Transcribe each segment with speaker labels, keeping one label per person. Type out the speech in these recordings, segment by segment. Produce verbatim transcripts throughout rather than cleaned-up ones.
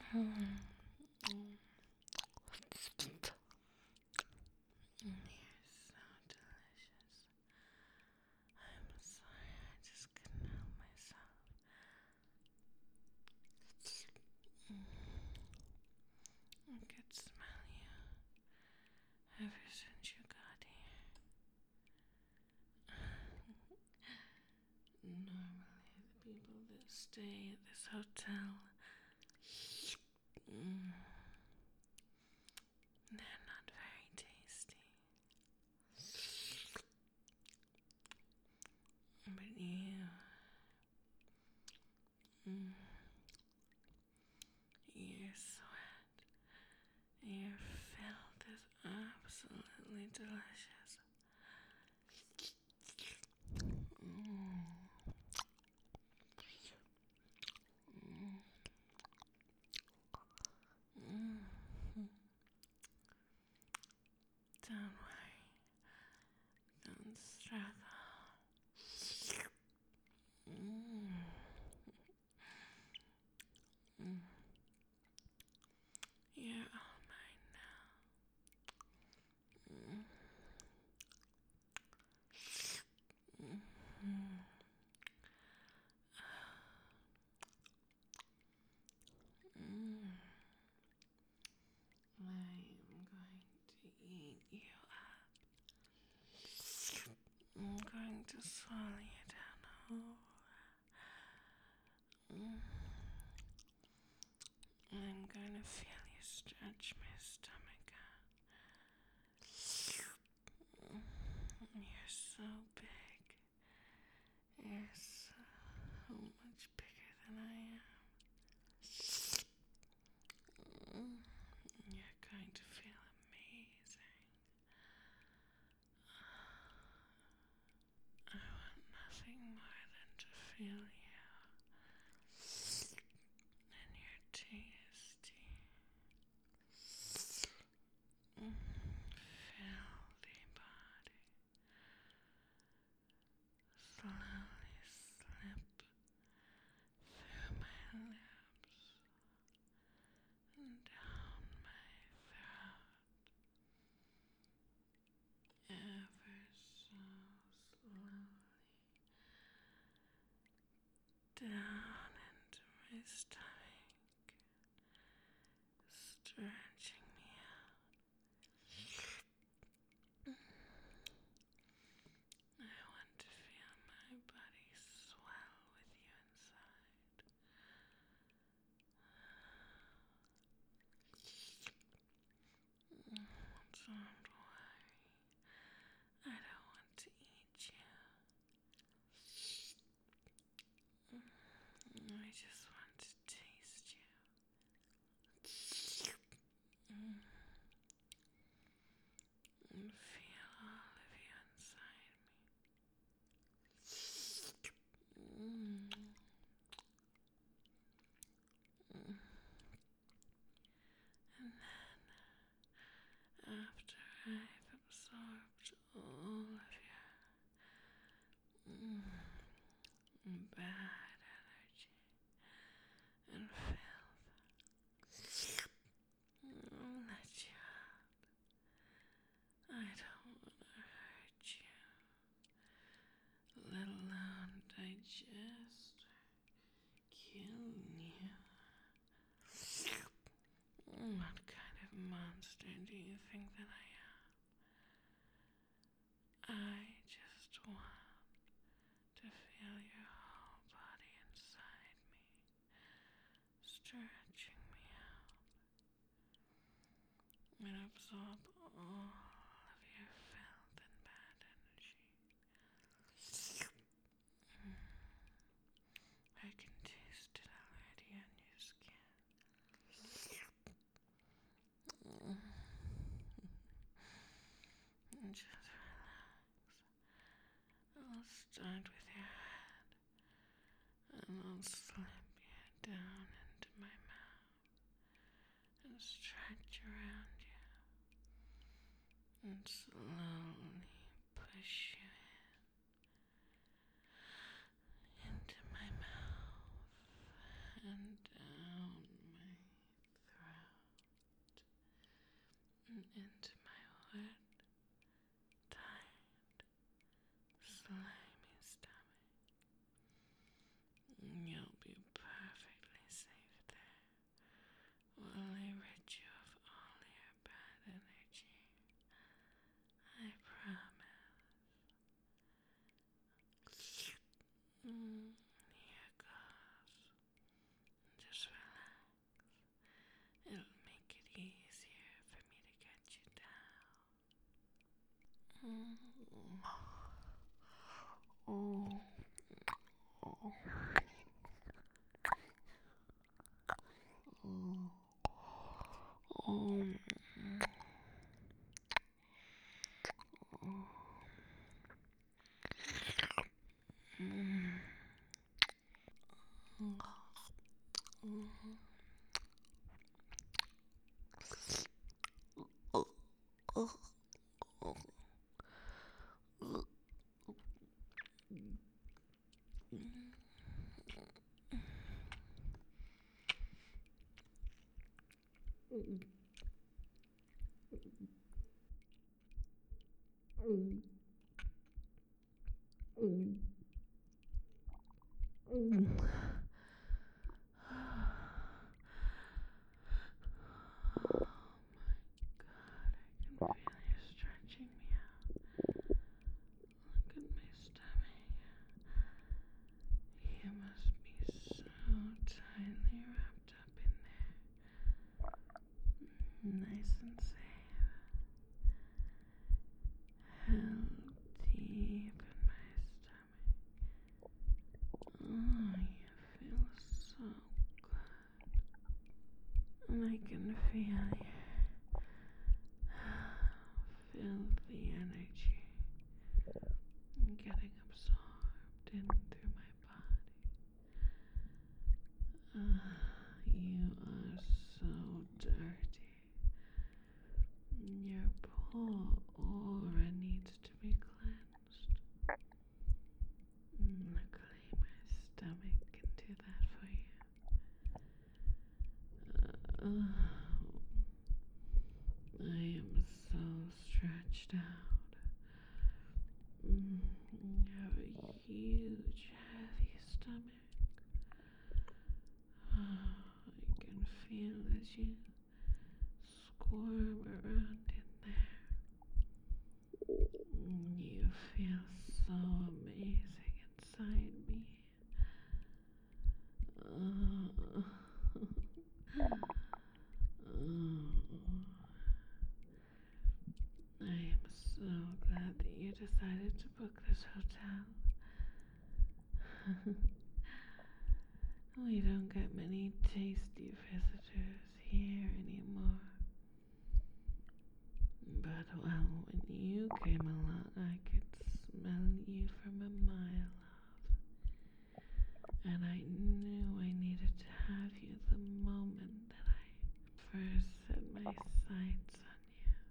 Speaker 1: Mm. You're so delicious. I'm sorry, I just couldn't help myself. I could smell you ever since you got here. Normally, the people that stay at this hotel, mm, they're not very tasty. But you, mm, your sweat, your filth is absolutely delicious. Mm. Mm. Mm. Don't worry, don't struggle. Mm. Mm. You're all mine now. Mm. Mm. Mm. I am going to eat you up. I'm going to swallow you down whole. Mm. I'm going to feel you stretch my stomach out. Mm. You're so big. You're so much bigger than I am. Mm. You're going to feel amazing. I want nothing more than to feel you and your tasty, mm, filthy body slowly slip through my lips and down my throat, ever so slowly, down into my stomach, stretching me out. I want to feel my body swell with you inside. Don't worry, I don't want to eat you. I just want to taste you. Mm. And feel all of you inside me. Mm. Mm. And then, after I've absorbed all of your mm, bad energy and filth, I'll let you out. I don't want to hurt you, let alone digest or kill you. What kind of monster do you think that I am? I just want to feel your whole body inside me, stretching me out, and absorb all of your filth and bad energy. Mm. I can taste it already on your skin. Mm. And just relax. I'll start with your head, and I'll slip you down into my mouth and stretch around you and slowly push you in into my mouth and down my into my wet, tight, slimy stomach. You'll be perfectly safe there while I rid you of all your bad energy. I promise. Mm, here goes. Just relax. It'll make it easier for me to get you down. Mm. Oh. Oh. Oh. Oh. Mm. God, I can feel you stretching me out. Look at my stomach. You must be so tightly wrapped up in there. Nice and safe. Held deep in my stomach. Oh, you feel so good. And I can feel your filthy energy getting absorbed in through my body. Uh, you are so dirty. Your poor aura needs to be cleansed. Luckily, my stomach can do that for you. Uh, I am so stretched out. Mm, you have a huge, heavy stomach. Oh, I can feel as you squirm around in there. Mm, you feel so amazing inside me. Uh, I am so glad that you decided to book this hotel. We don't get many tasty visitors here anymore. But, well, when you came along, I could smell you from a mile off. And I knew I needed to have you the moment that I first set my sights on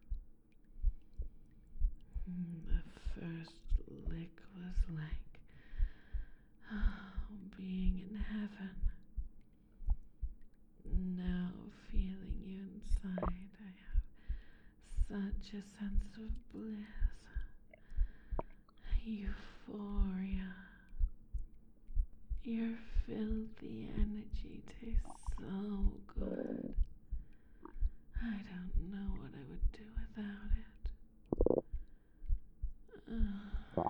Speaker 1: you. The first lick was like, oh, being in heaven. Now, feeling you inside, I have such a sense of bliss, euphoria. Your filthy energy tastes so good. I don't know what I would do without it. Uh,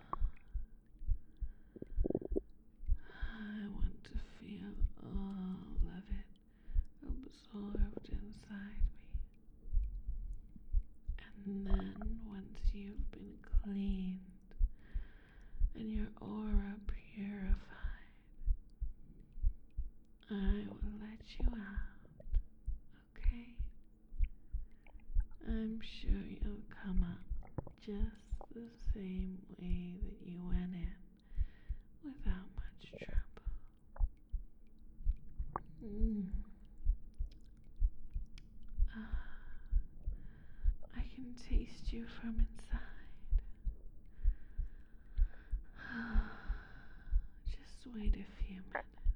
Speaker 1: I want to feel all of it absorbed inside me. And then, once you've been cleaned and your aura purified, I will let you out, okay? I'm sure you'll come up just the same way that you went in, without much trouble. Mm. Ah, I can taste you from inside. Just wait a few minutes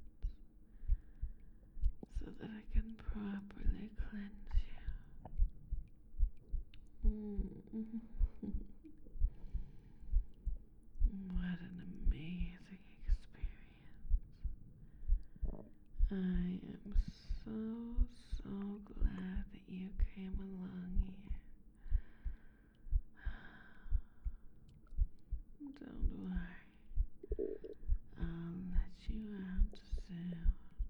Speaker 1: so that I can properly cleanse you. What an amazing experience. I am so, so glad that you came along here. Don't worry. I'll let you out soon.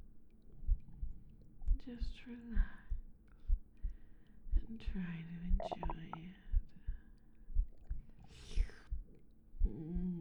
Speaker 1: Just relax and try to enjoy it. Mm.